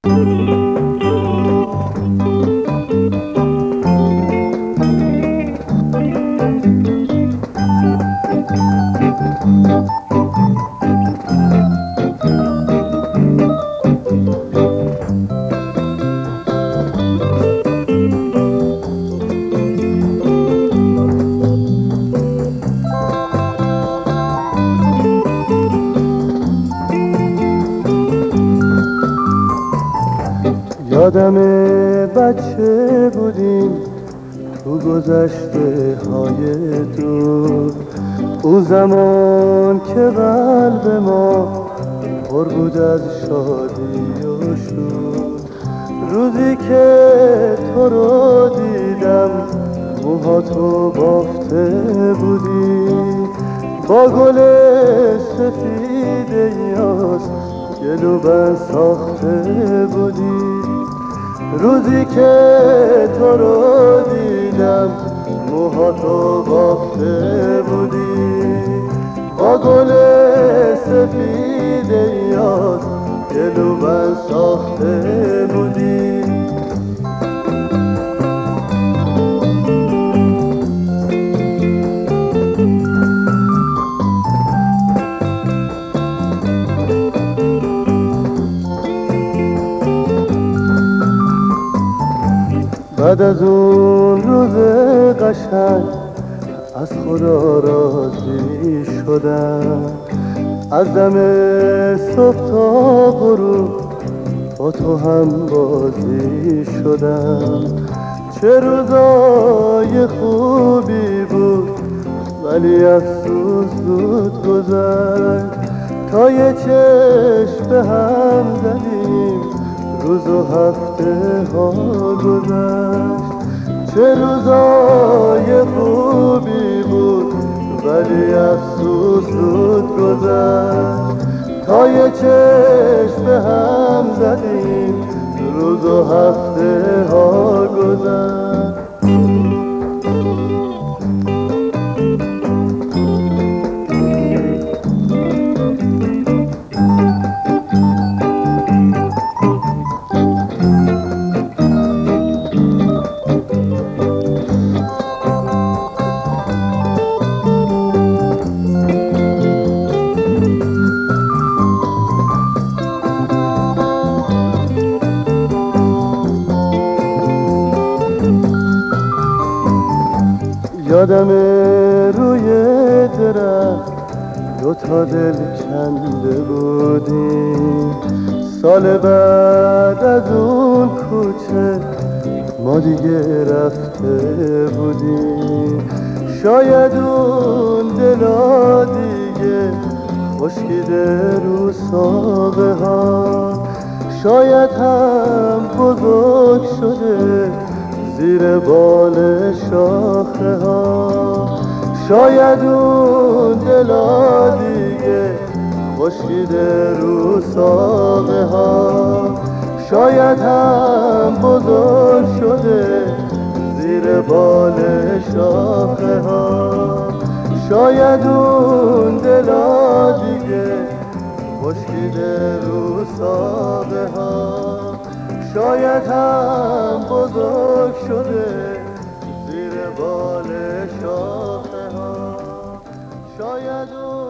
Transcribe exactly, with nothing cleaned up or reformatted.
یادم بچه بودیم تو گذشته های دور، اون زمان که قلب ما پر بود از شادی و شور. روزی که تو رو دیدم موهاتو بافته بودی، با گل سفید یاس گلوبند ساخته بودی. روزی که تو رو دیدم موهاتو بافته بودی، با گل سفید یاس گلوبند ساخته بودی. بعد از اون روز قشنگ از خدا راضی شدم، از دم صبح تا غروب با تو هم بازی شدم. چه روزای خوبی بود ولی افسوس زود گذشت، تا یه چشم به هم زدیم روز و هفته ها گذشت. چه روزای خوبی بود ولی افسوس زود گذشت، تا یه چشم به هم زدیم روز و هفته ها گذشت. یادم روی درخت دو تا دل کنده بودیم، سال بعد از اون کوچه ما دیگه رفته بودیم. شاید اون دلا دیگه خشکیده رو ساقه ها، شاید هم بزرگ شده زیر بال شاخه ها. شاید اون دلا دیگه خشکیده رو ساقه ها، شاید هم بزرگ شده زیر بال شاخه ها. شاید اون دلا دیگه خشکیده رو ساقه ها، شاید هم بزرگ شده زیر بال شاخه ها. شاید